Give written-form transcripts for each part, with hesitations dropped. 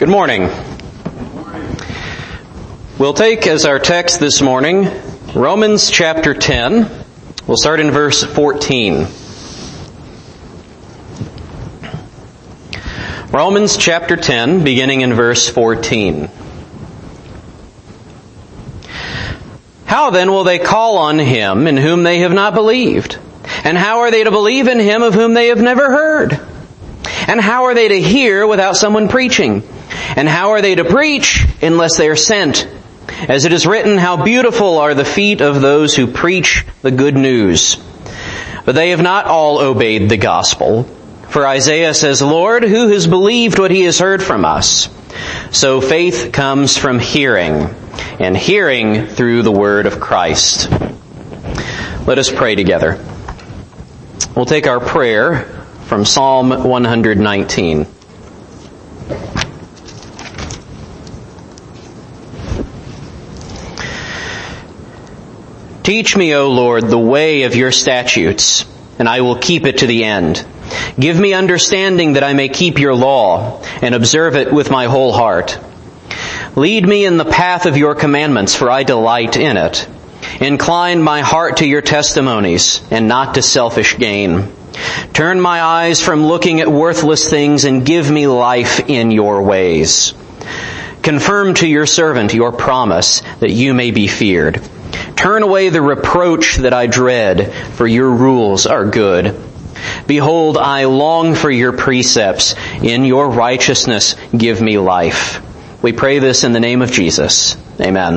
Good morning. We'll take as our text this morning Romans chapter 10. We'll start in verse 14. Romans chapter 10, beginning in verse 14. How then will they call on him in whom they have not believed? And how are they to believe in him of whom they have never heard? And how are they to hear without someone preaching? And how are they to preach unless they are sent? As it is written, how beautiful are the feet of those who preach the good news. But they have not all obeyed the gospel. For Isaiah says, Lord, who has believed what he has heard from us? So faith comes from hearing, and hearing through the word of Christ. Let us pray together. We'll take our prayer from Psalm 119. Teach me, O Lord, the way of your statutes, and I will keep it to the end. Give me understanding that I may keep your law and observe it with my whole heart. Lead me in the path of your commandments, for I delight in it. Incline my heart to your testimonies and not to selfish gain. Turn my eyes from looking at worthless things and give me life in your ways. Confirm to your servant your promise that you may be feared. Turn away the reproach that I dread, for your rules are good. Behold, I long for your precepts. In your righteousness give me life. We pray this in the name of Jesus. Amen.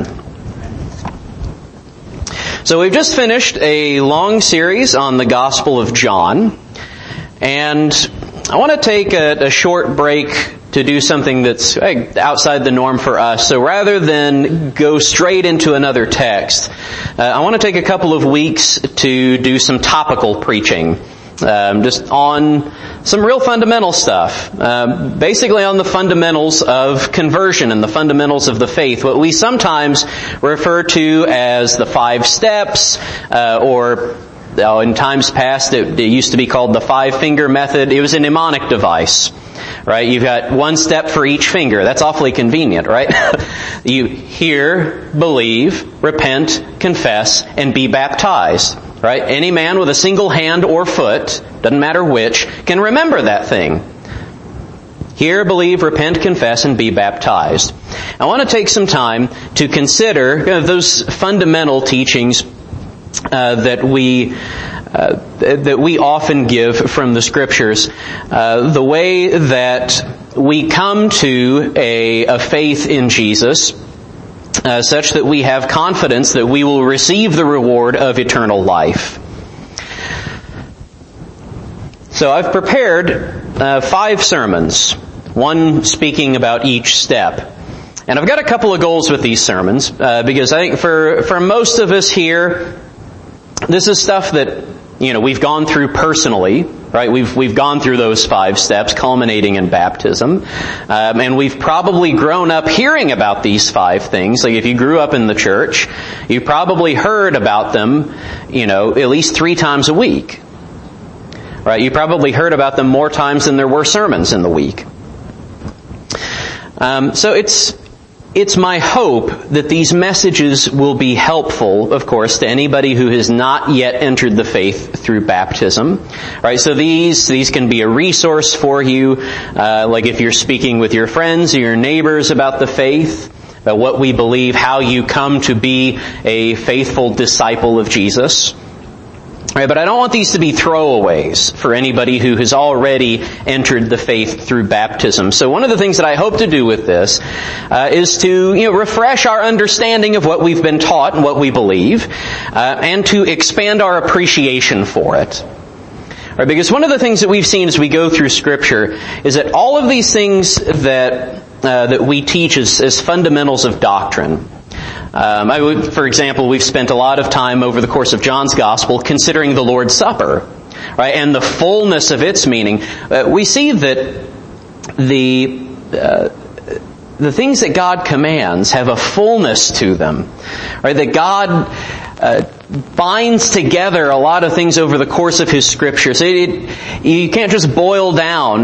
So we've just finished a long series on the Gospel of John, and I want to take a short break to do something that's outside the norm for us. So rather than go straight into another text, I want to take a couple of weeks to do some topical preaching, just on some real fundamental stuff, basically on the fundamentals of conversion and the fundamentals of the faith, what we sometimes refer to as the 5 steps, or in times past it used to be called the 5-finger method. It was a mnemonic device. Right? You've got one step for each finger. That's awfully convenient, right? You hear, believe, repent, confess, and be baptized. Right? Any man with a single hand or foot, doesn't matter which, can remember that thing. Hear, believe, repent, confess, and be baptized. I want to take some time to consider those fundamental teachings that we often give from the Scriptures, the way that we come to a faith in Jesus, such that we have confidence that we will receive the reward of eternal life. So I've prepared 5 sermons, one speaking about each step. And I've got a couple of goals with these sermons, because I think for most of us here, this is stuff that, we've gone through personally, right? We've gone through those 5 steps, culminating in baptism. And we've probably grown up hearing about these 5 things. Like if you grew up in the church, you probably heard about them, at least 3 times a week. Right? You probably heard about them more times than there were sermons in the week. So it's my hope that these messages will be helpful, of course, to anybody who has not yet entered the faith through baptism. Right? So these can be a resource for you, like if you're speaking with your friends or your neighbors about the faith, about what we believe, how you come to be a faithful disciple of Jesus. Right, but I don't want these to be throwaways for anybody who has already entered the faith through baptism. So one of the things that I hope to do with this is to refresh our understanding of what we've been taught and what we believe, and to expand our appreciation for it. Right, because one of the things that we've seen as we go through Scripture is that all of these things that we teach as fundamentals of doctrine. For example, we've spent a lot of time over the course of John's Gospel considering the Lord's Supper, right, and the fullness of its meaning. We see that the things that God commands have a fullness to them, right? That God binds together a lot of things over the course of His Scriptures. You can't just boil down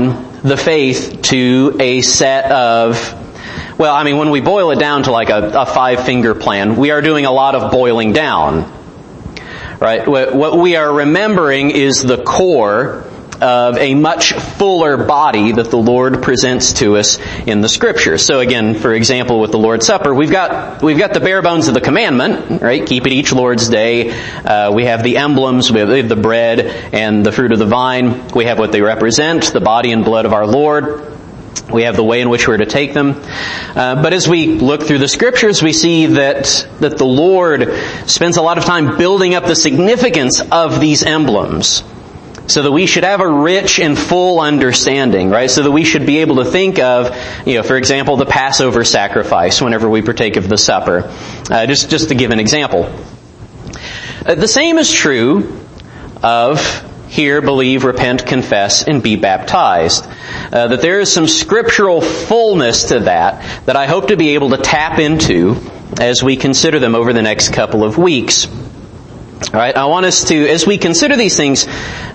the faith to a set of, well, I mean, when we boil it down to like a five-finger plan, we are doing a lot of boiling down. Right? What we are remembering is the core of a much fuller body that the Lord presents to us in the Scriptures. So again, for example, with the Lord's Supper, we've got the bare bones of the commandment, right? Keep it each Lord's day. We have the emblems, we have the bread and the fruit of the vine. We have what they represent, the body and blood of our Lord. We have the way in which we're to take them. But as we look through the Scriptures, we see that the Lord spends a lot of time building up the significance of these emblems, so that we should have a rich and full understanding, right? So that we should be able to think of, for example, the Passover sacrifice whenever we partake of the supper. Just to give an example. The same is true of hear, believe, repent, confess, and be baptized. That there is some scriptural fullness to that I hope to be able to tap into as we consider them over the next couple of weeks. All right, I want us to, as we consider these things,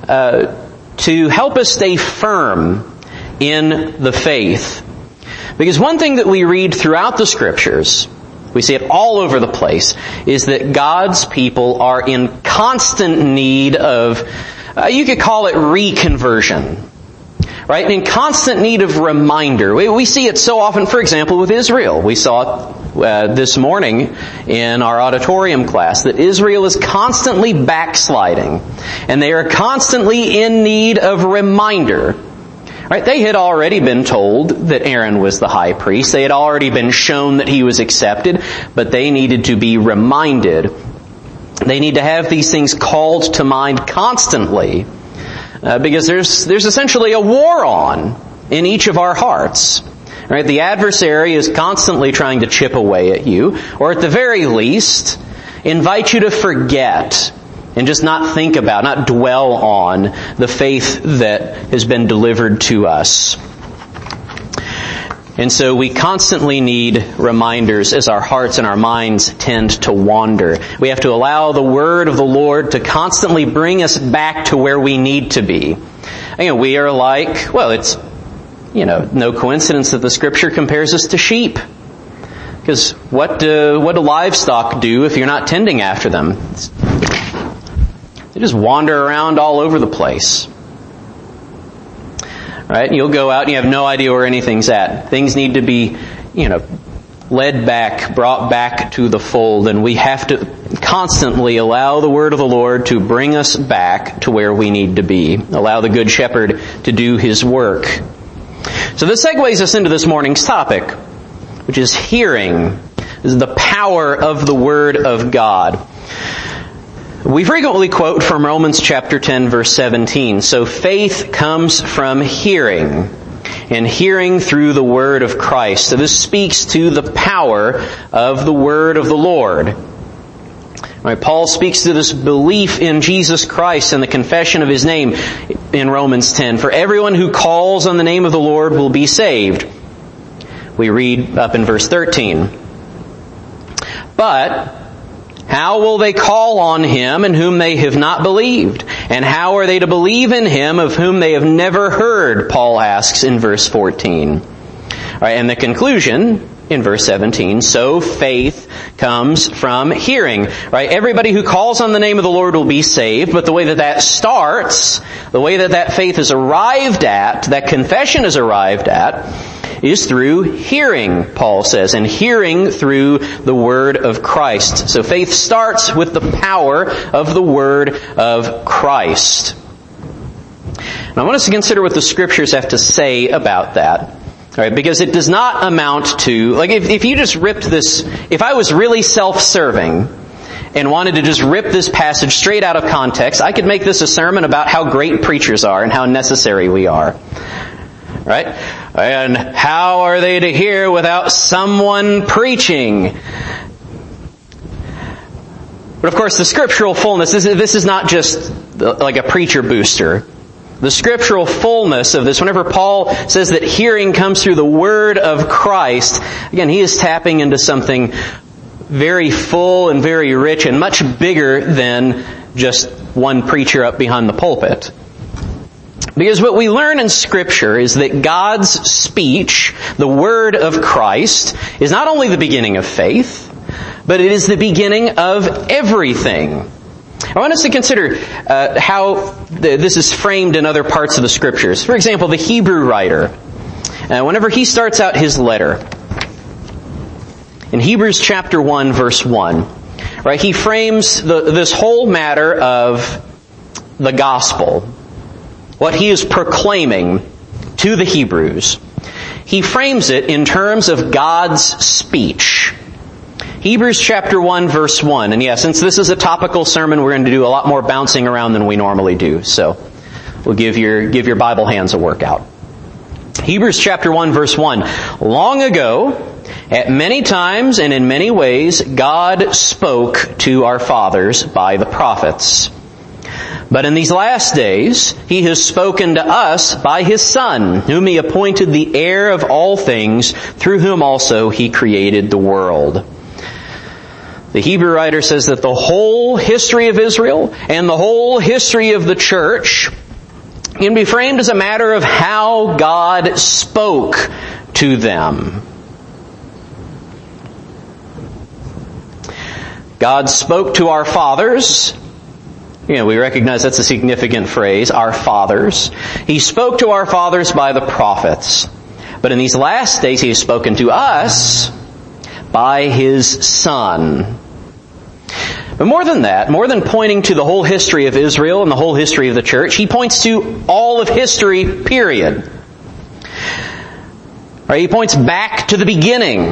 to help us stay firm in the faith. Because one thing that we read throughout the Scriptures, we see it all over the place, is that God's people are in constant need of, you could call it reconversion. Right? In constant need of reminder. We see it so often, for example, with Israel. We saw it this morning in our auditorium class that Israel is constantly backsliding. And they are constantly in need of reminder. Right? They had already been told that Aaron was the high priest. They had already been shown that he was accepted. But they needed to be reminded. They need to have these things called to mind constantly. Because there's essentially a war on in each of our hearts. Right? The adversary is constantly trying to chip away at you, or at the very least, invite you to forget and just not think about, not dwell on the faith that has been delivered to us. And so we constantly need reminders as our hearts and our minds tend to wander. We have to allow the Word of the Lord to constantly bring us back to where we need to be. Again, we are like, well, it's, no coincidence that the Scripture compares us to sheep. Because what do livestock do if you're not tending after them? They just wander around all over the place. Right? You'll go out and you have no idea where anything's at. Things need to be, led back, brought back to the fold, and we have to constantly allow the Word of the Lord to bring us back to where we need to be. Allow the Good Shepherd to do His work. So this segues us into this morning's topic, which is hearing. This is the power of the Word of God. We frequently quote from Romans chapter 10, verse 17. So faith comes from hearing, and hearing through the word of Christ. So this speaks to the power of the word of the Lord. Right, Paul speaks to this belief in Jesus Christ and the confession of His name in Romans 10. For everyone who calls on the name of the Lord will be saved. We read up in verse 13. But how will they call on Him in whom they have not believed? And how are they to believe in Him of whom they have never heard? Paul asks in verse 14. All right, and the conclusion in verse 17, so faith comes from hearing. Right? Everybody who calls on the name of the Lord will be saved, but the way that starts, the way that faith is arrived at, that confession is arrived at, is through hearing, Paul says, and hearing through the Word of Christ. So faith starts with the power of the Word of Christ. And I want us to consider what the Scriptures have to say about that. All right, because it does not amount to, like if you just ripped this, if I was really self-serving and wanted to just rip this passage straight out of context, I could make this a sermon about how great preachers are and how necessary we are. Right? And how are they to hear without someone preaching? But of course, the scriptural fullness, this is not just like a preacher booster. The scriptural fullness of this, whenever Paul says that hearing comes through the Word of Christ, again, he is tapping into something very full and very rich and much bigger than just one preacher up behind the pulpit. Because what we learn in Scripture is that God's speech, the Word of Christ, is not only the beginning of faith, but it is the beginning of everything. I want us to consider how this is framed in other parts of the Scriptures. For example, the Hebrew writer, whenever he starts out his letter, in Hebrews chapter 1, verse 1, right, he frames this whole matter of the gospel, what he is proclaiming to the Hebrews. He frames it in terms of God's speech. Hebrews chapter 1, verse 1. And since this is a topical sermon, we're going to do a lot more bouncing around than we normally do. So we'll give your Bible hands a workout. Hebrews chapter 1, verse 1. Long ago, at many times and in many ways, God spoke to our fathers by the prophets. But in these last days, He has spoken to us by His Son, whom He appointed the heir of all things, through whom also He created the world. The Hebrew writer says that the whole history of Israel and the whole history of the church can be framed as a matter of how God spoke to them. God spoke to our fathers. We recognize that's a significant phrase, our fathers. He spoke to our fathers by the prophets. But in these last days, He has spoken to us by His Son. But more than that, more than pointing to the whole history of Israel and the whole history of the church, He points to all of history, period. Right, He points back to the beginning.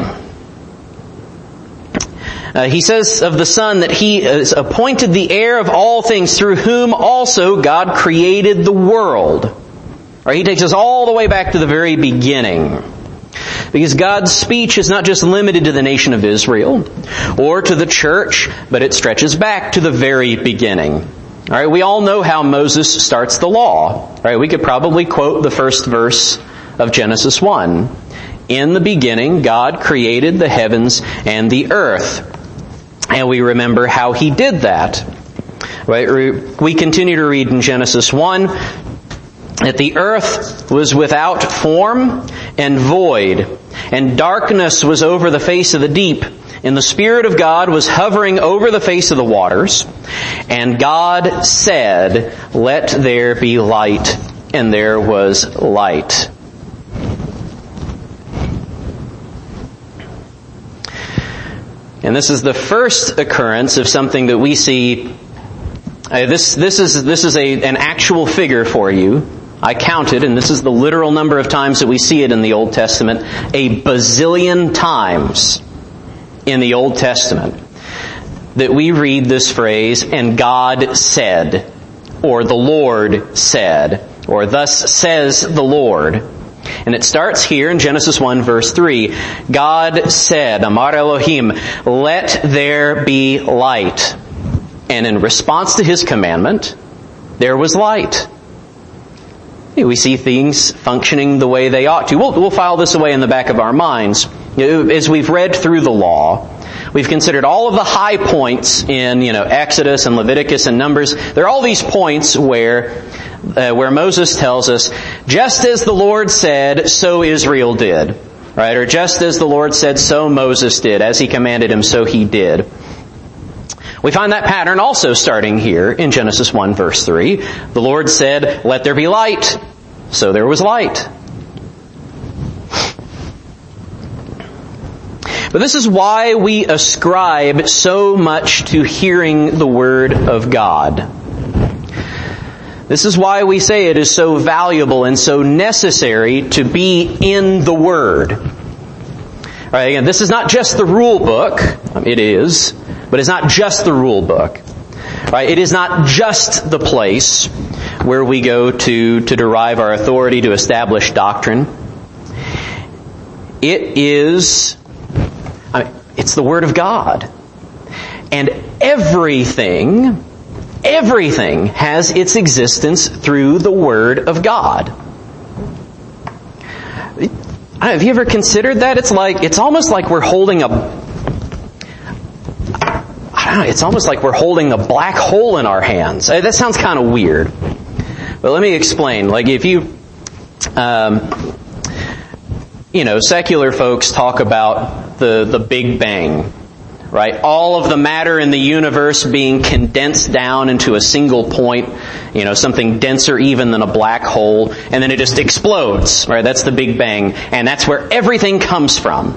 He says of the Son that He is appointed the heir of all things, through whom also God created the world. Right, He takes us all the way back to the very beginning. Because God's speech is not just limited to the nation of Israel or to the church, but it stretches back to the very beginning. All right, we all know how Moses starts the law. All right, we could probably quote the first verse of Genesis 1. In the beginning, God created the heavens and the earth. And we remember how He did that. Right? We continue to read in Genesis 1 that the earth was without form and void, and darkness was over the face of the deep, and the Spirit of God was hovering over the face of the waters. And God said, "Let there be light," and there was light. And this is the first occurrence of something that we see. This is an actual figure for you. I counted, and this is the literal number of times that we see it in the Old Testament. A bazillion times in the Old Testament that we read this phrase, "And God said," or "the Lord said," or "Thus says the Lord." And it starts here in Genesis 1 verse 3. God said, Amar Elohim, "Let there be light." And in response to His commandment, there was light. We see things functioning the way they ought to. We'll file this away in the back of our minds. As we've read through the law, we've considered all of the high points in, Exodus and Leviticus and Numbers. There are all these points where Moses tells us, just as the Lord said, so Israel did. Right? Or just as the Lord said, so Moses did. As He commanded him, so he did. We find that pattern also starting here in Genesis 1 verse 3. The Lord said, "Let there be light." So there was light. But this is why we ascribe so much to hearing the Word of God. This is why we say it is so valuable and so necessary to be in the Word. Right, again, this is not just the rule book. It is. But it's not just the rule book. Right? It is not just the place where we go to derive our authority to establish doctrine. It's the Word of God. And everything has its existence through the Word of God. Have you ever considered that? It's almost like we're holding it's almost like we're holding a black hole in our hands. That sounds kind of weird. But let me explain. Like if you, secular folks talk about the Big Bang, right? All of the matter in the universe being condensed down into a single point, something denser even than a black hole, and then it just explodes, right? That's the Big Bang, and that's where everything comes from.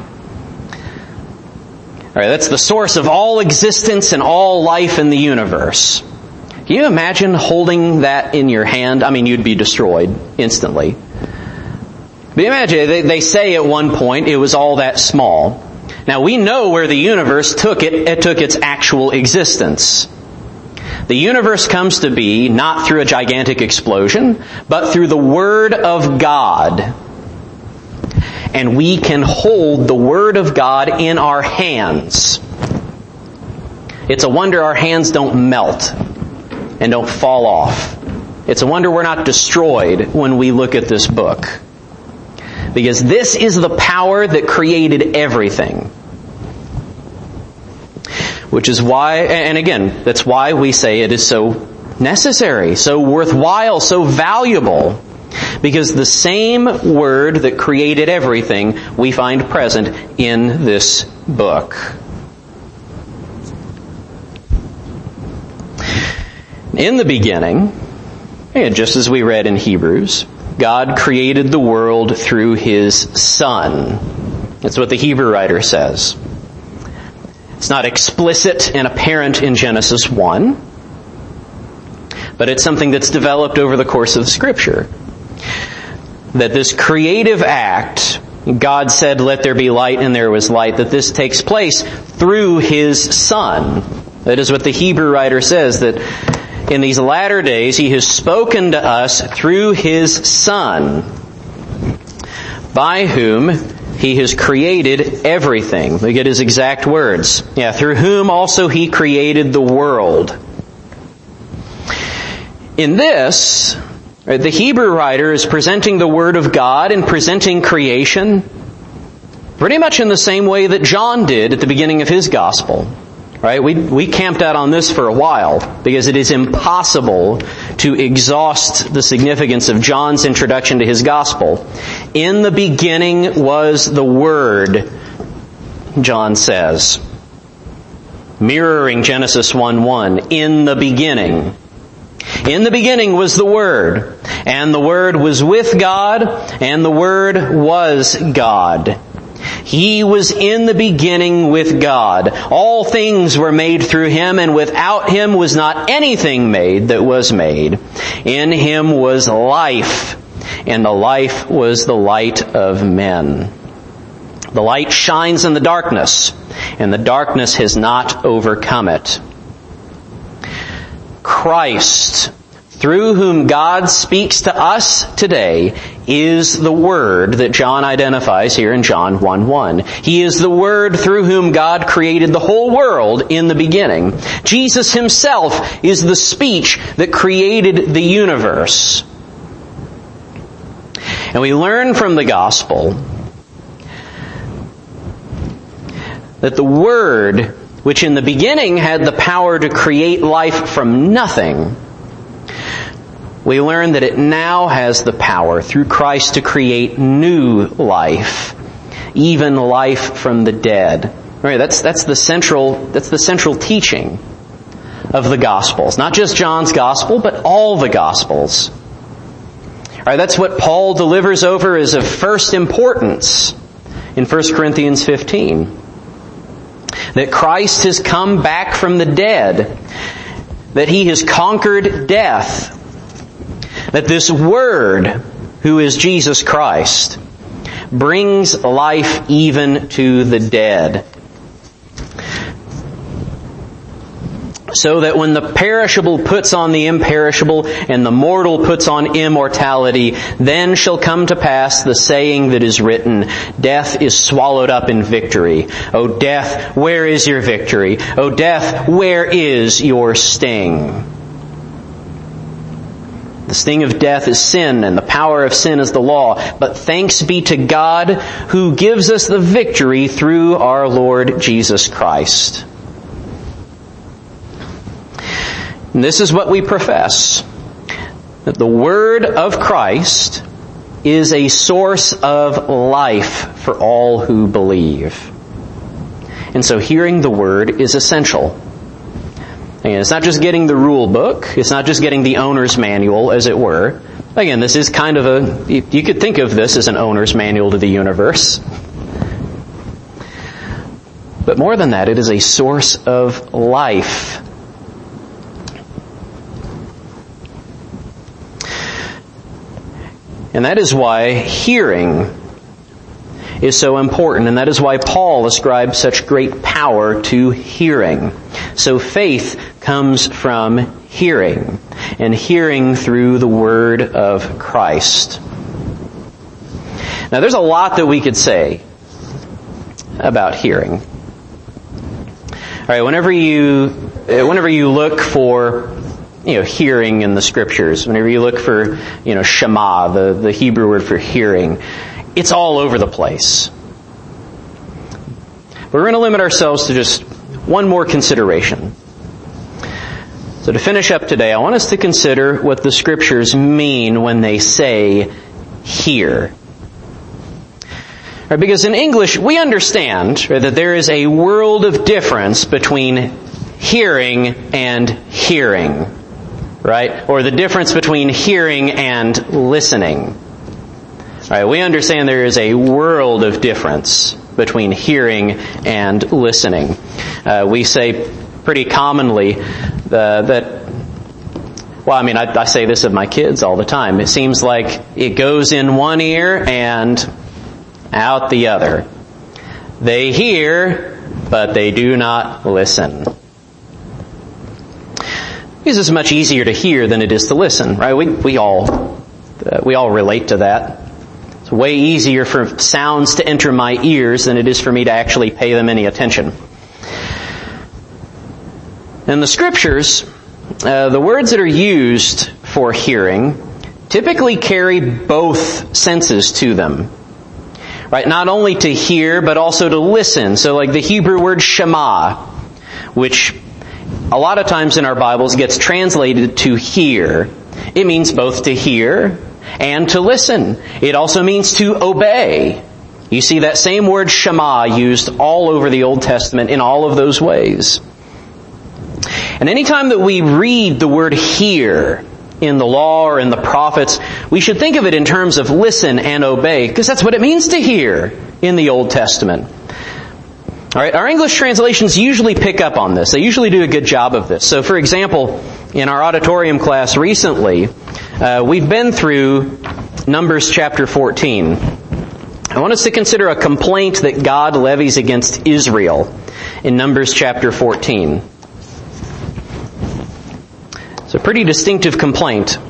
All right, that's the source of all existence and all life in the universe. Can you imagine holding that in your hand? I mean, you'd be destroyed instantly. But imagine, they say at one point it was all that small. Now we know where the universe took it. It took its actual existence. The universe comes to be not through a gigantic explosion, but through the Word of God. And we can hold the Word of God in our hands. It's a wonder our hands don't melt and don't fall off. It's a wonder we're not destroyed when we look at this book. Because this is the power that created everything. Which is why, and again, that's why we say it is so necessary, so worthwhile, so valuable. Because the same Word that created everything we find present in this book. In the beginning, and just as we read in Hebrews, God created the world through His Son. That's what the Hebrew writer says. It's not explicit and apparent in Genesis 1, but it's something that's developed over the course of Scripture. That this creative act, God said, "Let there be light," and there was light, that this takes place through His Son. That is what the Hebrew writer says, that in these latter days He has spoken to us through His Son, by whom He has created everything. We get His exact words. Through whom also He created the world. In this, the Hebrew writer is presenting the Word of God and presenting creation pretty much in the same way that John did at the beginning of his gospel. Right? We camped out on this for a while because it is impossible to exhaust the significance of John's introduction to his gospel. In the beginning was the Word, John says. Mirroring Genesis 1:1. In the beginning. In the beginning was the Word, and the Word was with God, and the Word was God. He was in the beginning with God. All things were made through Him, and without Him was not anything made that was made. In Him was life, and the life was the light of men. The light shines in the darkness, and the darkness has not overcome it. Christ, through whom God speaks to us today, is the Word that John identifies here in John 1:1. He is the Word through whom God created the whole world in the beginning. Jesus Himself is the speech that created the universe. And we learn from the Gospel that the Word, which in the beginning had the power to create life from nothing, we learn that it now has the power through Christ to create new life, even life from the dead. Right? That's the central teaching of the Gospels. Not just John's Gospel, but all the Gospels. Right? That's what Paul delivers over as of first importance in 1 Corinthians 15. That Christ has come back from the dead. That He has conquered death. That this Word, who is Jesus Christ, brings life even to the dead. So that when the perishable puts on the imperishable and the mortal puts on immortality, then shall come to pass the saying that is written, "Death is swallowed up in victory. O death, where is your victory? O death, where is your sting?" The sting of death is sin, and the power of sin is the law. But thanks be to God who gives us the victory through our Lord Jesus Christ. And this is what we profess. that the Word of Christ is a source of life for all who believe. And so hearing the Word is essential. Again, it's not just getting the rule book. It's not just getting the owner's manual, as it were. Again, this is kind of you could think of this as an owner's manual to the universe. But more than that, it is a source of life. And that is why hearing is so important, and that is why Paul ascribes such great power to hearing. So faith comes from hearing, and hearing through the Word of Christ. Now there's a lot that we could say about hearing. Alright, whenever you look for hearing in the Scriptures, whenever you look for Shema, the Hebrew word for hearing, it's all over the place. But we're going to limit ourselves to just one more consideration. So to finish up today, I want us to consider what the Scriptures mean when they say hear. Right, because in English, we understand that there is a world of difference between hearing and hearing. Right? Or the difference between hearing and listening. Right, we understand there is a world of difference between hearing and listening. We say pretty commonly I say this of my kids all the time. It seems like it goes in one ear and out the other. They hear, but they do not listen. Because it's much easier to hear than it is to listen, right? We all relate to that. It's way easier for sounds to enter my ears than it is for me to actually pay them any attention. In the Scriptures, the words that are used for hearing typically carry both senses to them. Right? Not only to hear, but also to listen. So like the Hebrew word Shema, which a lot of times in our Bibles gets translated to hear. It means both to hear and to listen. It also means to obey. You see that same word Shema used all over the Old Testament in all of those ways. And anytime that we read the word hear in the law or in the prophets, we should think of it in terms of listen and obey, because that's what it means to hear in the Old Testament. Alright, our English translations usually pick up on this. They usually do a good job of this. So for example, in our auditorium class recently, we've been through Numbers chapter 14. I want us to consider a complaint that God levies against Israel in Numbers chapter 14. It's a pretty distinctive complaint.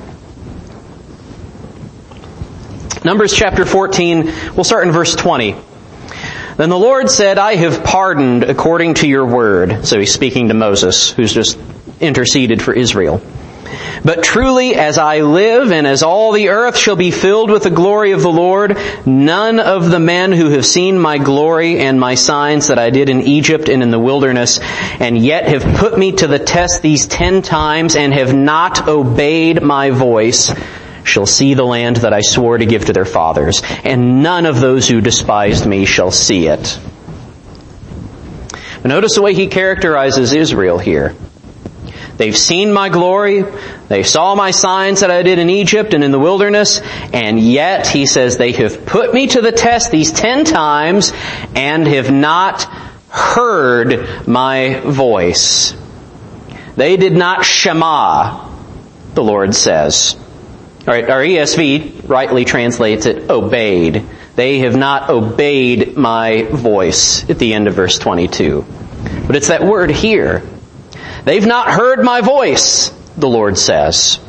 Numbers chapter 14, we'll start in verse 20. Then the Lord said, I have pardoned according to your word. So he's speaking to Moses, who's just interceded for Israel. But truly, as I live, and as all the earth shall be filled with the glory of the Lord, none of the men who have seen my glory and my signs that I did in Egypt and in the wilderness, and yet have put me to the test these 10 times and have not obeyed my voice, shall see the land that I swore to give to their fathers, and none of those who despised me shall see it. But notice the way he characterizes Israel here. They've seen my glory, they saw my signs that I did in Egypt and in the wilderness, and yet, he says, they have put me to the test these 10 times and have not heard my voice. They did not shema, the Lord says. All right, our ESV rightly translates it, obeyed. They have not obeyed my voice at the end of verse 22. But it's that word here. They've not heard my voice, the Lord says.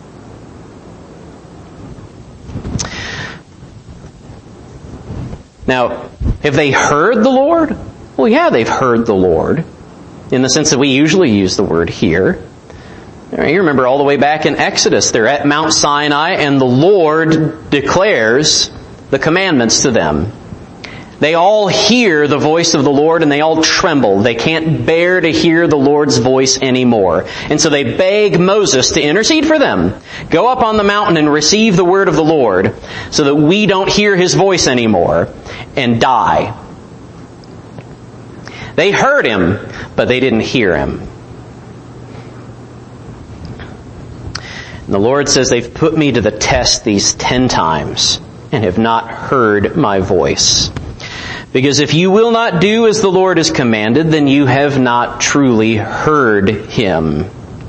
Now, have they heard the Lord? Well, yeah, they've heard the Lord, in the sense that we usually use the word here. You remember all the way back in Exodus, they're at Mount Sinai, and the Lord declares the commandments to them. They all hear the voice of the Lord and they all tremble. They can't bear to hear the Lord's voice anymore. And so they beg Moses to intercede for them. Go up on the mountain and receive the word of the Lord so that we don't hear his voice anymore and die. They heard him, but they didn't hear him. And the Lord says, they've put me to the test these 10 times and have not heard my voice. Because if you will not do as the Lord has commanded, then you have not truly heard him.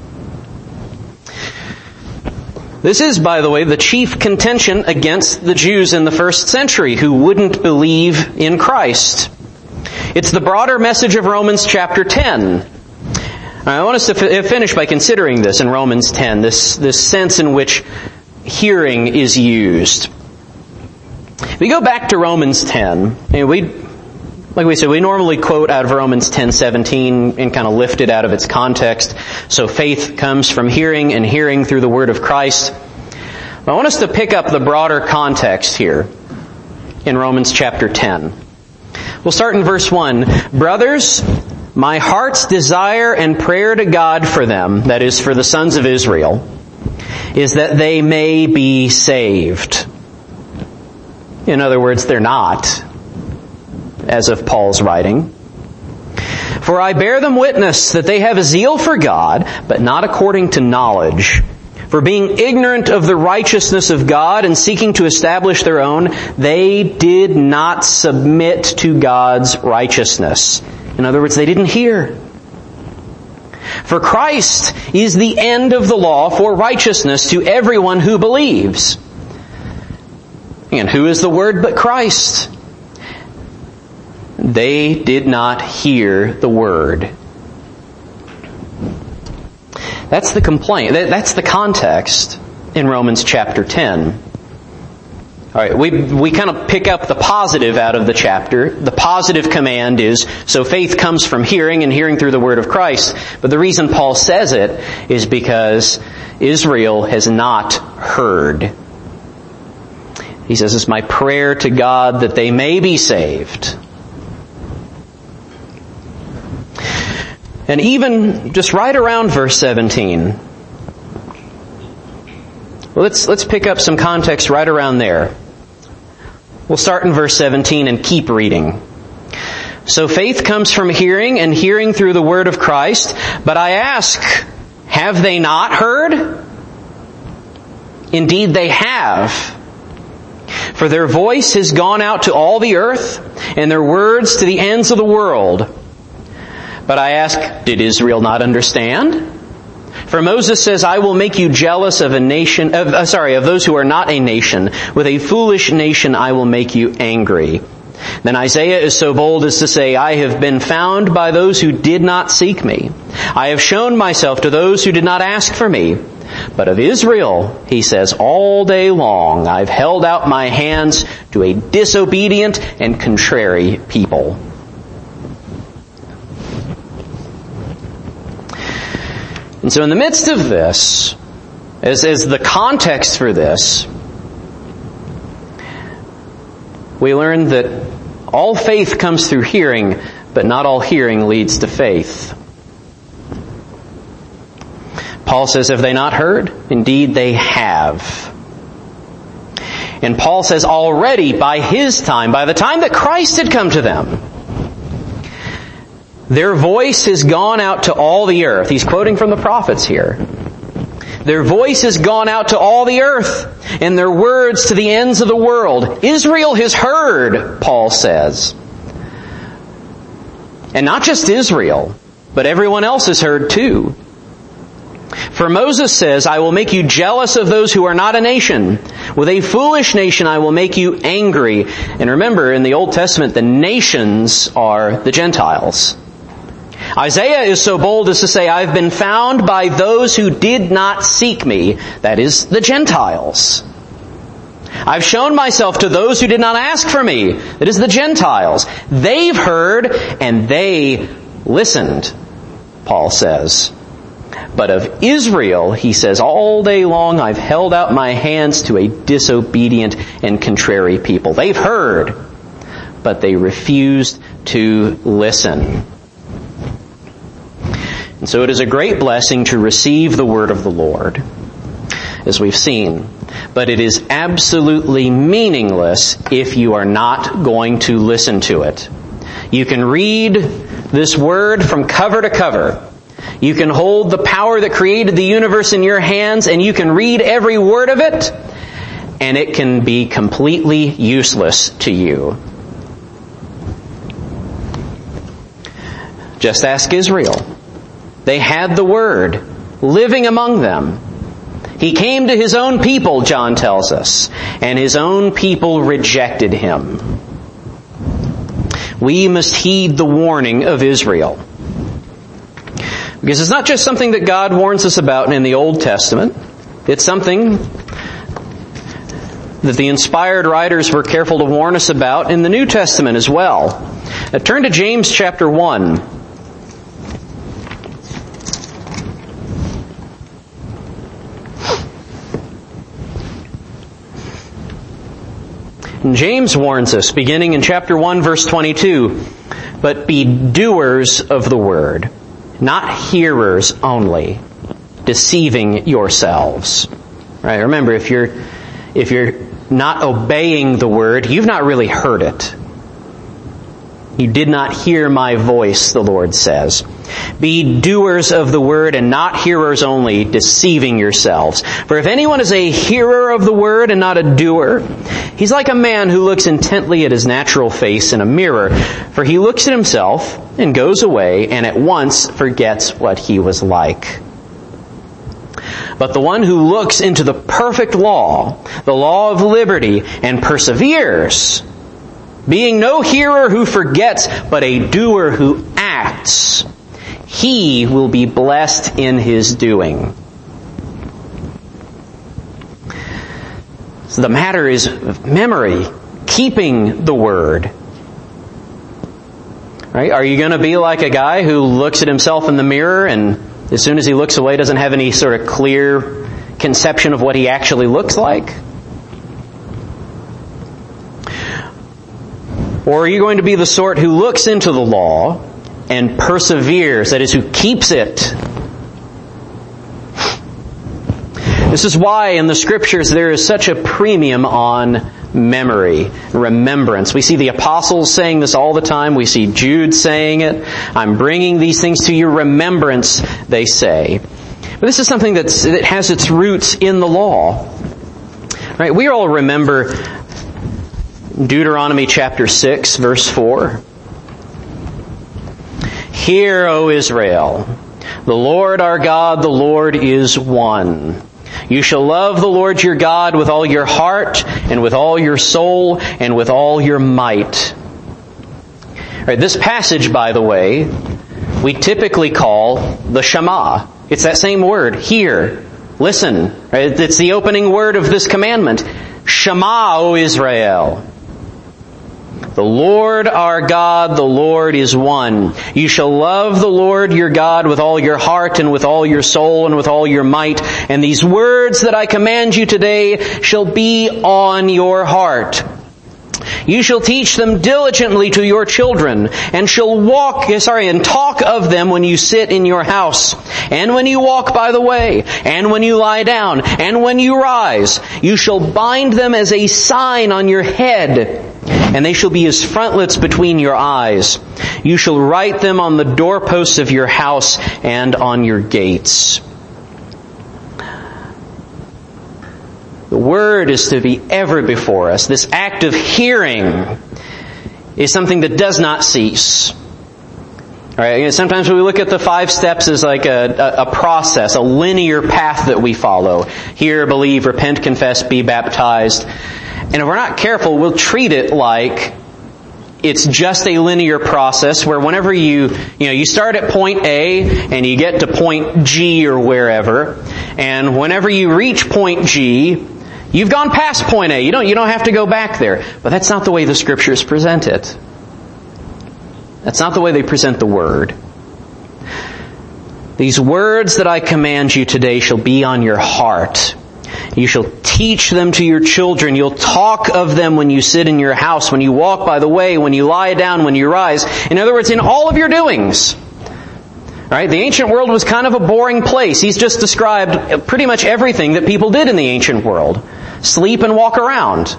This is, by the way, the chief contention against the Jews in the first century who wouldn't believe in Christ. It's the broader message of Romans chapter 10. I want us to finish by considering this in Romans 10, this sense in which hearing is used. If we go back to Romans 10, like we said, we normally quote out of Romans 10:17 and kind of lift it out of its context. So faith comes from hearing and hearing through the word of Christ. I want us to pick up the broader context here in Romans chapter 10. We'll start in verse 1. Brothers, my heart's desire and prayer to God for them, that is for the sons of Israel, is that they may be saved. In other words, they're not, as of Paul's writing. For I bear them witness that they have a zeal for God, but not according to knowledge. For being ignorant of the righteousness of God and seeking to establish their own, they did not submit to God's righteousness. In other words, they didn't hear. For Christ is the end of the law for righteousness to everyone who believes. And who is the Word but Christ? They did not hear the Word. That's the complaint. That's the context in Romans chapter 10. All right, we kind of pick up the positive out of the chapter. The positive command is, so faith comes from hearing and hearing through the word of Christ. But the reason Paul says it is because Israel has not heard. He says, it's my prayer to God that they may be saved. And even just right around verse 17, let's pick up some context right around there. We'll start in verse 17 and keep reading. So faith comes from hearing and hearing through the word of Christ. But I ask, have they not heard? Indeed they have. For their voice has gone out to all the earth, and their words to the ends of the world. But I ask, did Israel not understand? For Moses says, I will make you jealous of of those who are not a nation. With a foolish nation I will make you angry. Then Isaiah is so bold as to say, I have been found by those who did not seek me. I have shown myself to those who did not ask for me. But of Israel, he says, all day long I've held out my hands to a disobedient and contrary people. And so in the midst of this, as the context for this, we learn that all faith comes through hearing, but not all hearing leads to faith. Paul says, have they not heard? Indeed they have. And Paul says already by his time, by the time that Christ had come to them, their voice has gone out to all the earth. He's quoting from the prophets here. Their voice has gone out to all the earth, and their words to the ends of the world. Israel has heard, Paul says. And not just Israel, but everyone else has heard too. For Moses says, I will make you jealous of those who are not a nation. With a foolish nation I will make you angry. And remember, in the Old Testament, the nations are the Gentiles. Isaiah is so bold as to say, I've been found by those who did not seek me. That is, the Gentiles. I've shown myself to those who did not ask for me. That is, the Gentiles. They've heard and they listened, Paul says. But of Israel, he says, all day long I've held out my hands to a disobedient and contrary people. They've heard, but they refused to listen. And so it is a great blessing to receive the word of the Lord, as we've seen. But it is absolutely meaningless if you are not going to listen to it. You can read this word from cover to cover. You can hold the power that created the universe in your hands, and you can read every word of it, and it can be completely useless to you. Just ask Israel. They had the Word living among them. He came to His own people, John tells us, and His own people rejected Him. We must heed the warning of Israel. Because it's not just something that God warns us about in the Old Testament. It's something that the inspired writers were careful to warn us about in the New Testament as well. Now, turn to James chapter 1. And James warns us, beginning in chapter 1, verse 22, "But be doers of the word, not hearers only, deceiving yourselves." Right? Remember, if you're not obeying the word, you've not really heard it. You did not hear my voice, the Lord says. Be doers of the word and not hearers only, deceiving yourselves. For if anyone is a hearer of the word and not a doer, he's like a man who looks intently at his natural face in a mirror. For he looks at himself and goes away and at once forgets what he was like. But the one who looks into the perfect law, the law of liberty, and perseveres, being no hearer who forgets, but a doer who acts, he will be blessed in his doing. So the matter is memory, keeping the word. Right? Are you going to be like a guy who looks at himself in the mirror and as soon as he looks away doesn't have any sort of clear conception of what he actually looks like? Or are you going to be the sort who looks into the law and perseveres, that is, who keeps it? This is why in the Scriptures there is such a premium on memory, remembrance. We see the apostles saying this all the time. We see Jude saying it. I'm bringing these things to your remembrance, they say. But this is something that has its roots in the law. Right? We all remember Deuteronomy chapter 6, verse 4. Hear, O Israel, the Lord our God, the Lord is one. You shall love the Lord your God with all your heart, and with all your soul, and with all your might. All right, this passage, by the way, we typically call the Shema. It's that same word, hear, listen. Right? It's the opening word of this commandment. Shema, O Israel. The Lord our God, the Lord is one. You shall love the Lord your God with all your heart and with all your soul and with all your might. And these words that I command you today shall be on your heart. You shall teach them diligently to your children, and and talk of them when you sit in your house, and when you walk by the way, and when you lie down, and when you rise. You shall bind them as a sign on your head, and they shall be as frontlets between your eyes. You shall write them on the doorposts of your house and on your gates. The Word is to be ever before us. This act of hearing is something that does not cease. All right, sometimes we look at the 5 steps as like a process, a linear path that we follow. Hear, believe, repent, confess, be baptized. And if we're not careful, we'll treat it like it's just a linear process where whenever you start at point A and you get to point G or wherever, and whenever you reach point G, you've gone past point A. You don't have to go back there. But that's not the way the Scriptures present it. That's not the way they present the Word. These words that I command you today shall be on your heart. You shall teach them to your children. You'll talk of them when you sit in your house, when you walk by the way, when you lie down, when you rise. In other words, in all of your doings. Right? The ancient world was kind of a boring place. He's just described pretty much everything that people did in the ancient world. Sleep and walk around.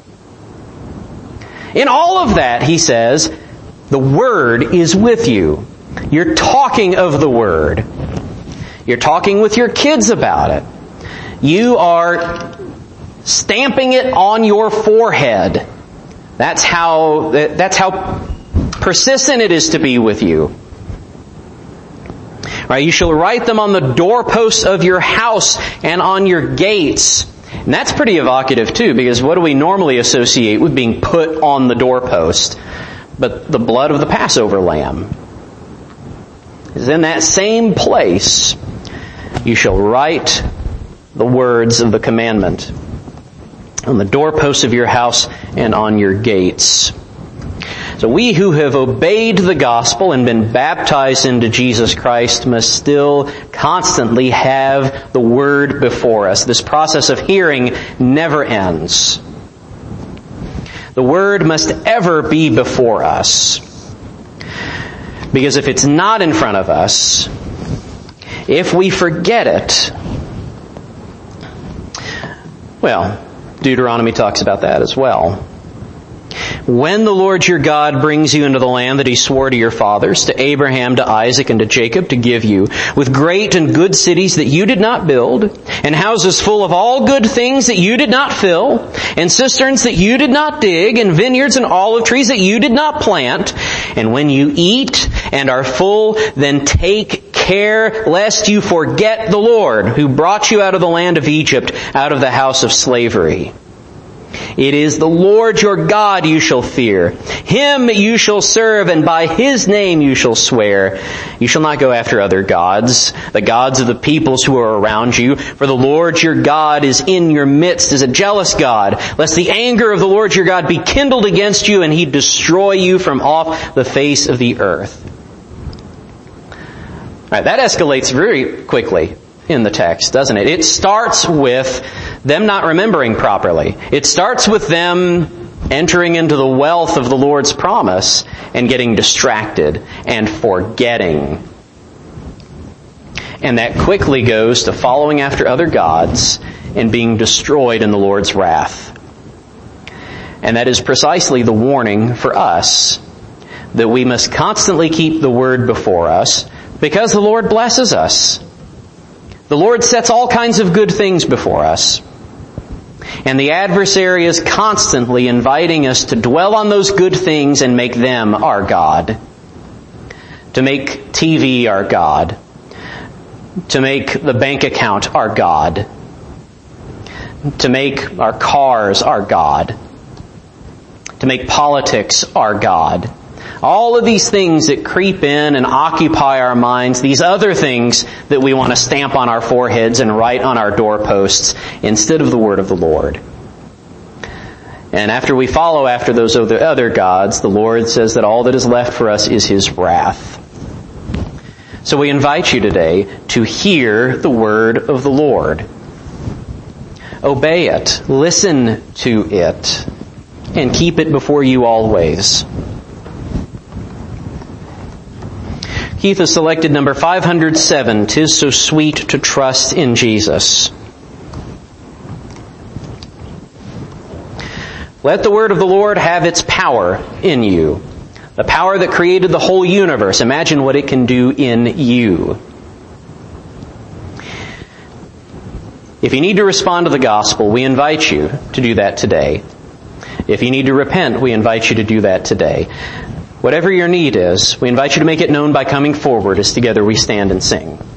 In all of that, he says, the Word is with you. You're talking of the Word. You're talking with your kids about it. You are stamping it on your forehead. That's how persistent it is to be with you. Right? You shall write them on the doorposts of your house and on your gates. And that's pretty evocative too, because what do we normally associate with being put on the doorpost? But the blood of the Passover lamb is in that same place. You shall write the words of the commandment on the doorposts of your house and on your gates. So we who have obeyed the gospel and been baptized into Jesus Christ must still constantly have the Word before us. This process of hearing never ends. The Word must ever be before us. Because if it's not in front of us, if we forget it, well, Deuteronomy talks about that as well. When the Lord your God brings you into the land that He swore to your fathers, to Abraham, to Isaac, and to Jacob to give you, with great and good cities that you did not build, and houses full of all good things that you did not fill, and cisterns that you did not dig, and vineyards and olive trees that you did not plant, and when you eat and are full, then take care lest you forget the Lord, who brought you out of the land of Egypt, out of the house of slavery. It is the Lord your God you shall fear. Him you shall serve, and by His name you shall swear. You shall not go after other gods, the gods of the peoples who are around you. For the Lord your God is in your midst as a jealous God, lest the anger of the Lord your God be kindled against you, and He destroy you from off the face of the earth. All right, that escalates very quickly in the text, doesn't it? It starts with them not remembering properly. It starts with them entering into the wealth of the Lord's promise and getting distracted and forgetting. And that quickly goes to following after other gods and being destroyed in the Lord's wrath. And that is precisely the warning for us, that we must constantly keep the Word before us, because the Lord blesses us. The Lord sets all kinds of good things before us. And the adversary is constantly inviting us to dwell on those good things and make them our God. To make TV our God. To make the bank account our God. To make our cars our God. To make politics our God. All of these things that creep in and occupy our minds, these other things that we want to stamp on our foreheads and write on our doorposts instead of the Word of the Lord. And after we follow after those other gods, the Lord says that all that is left for us is His wrath. So we invite you today to hear the word of the Lord. Obey it, listen to it, and keep it before you always. Keith has selected number 507, "'Tis So Sweet to Trust in Jesus." Let the word of the Lord have its power in you. The power that created the whole universe. Imagine what it can do in you. If you need to respond to the gospel, we invite you to do that today. If you need to repent, we invite you to do that today. Whatever your need is, we invite you to make it known by coming forward as together we stand and sing.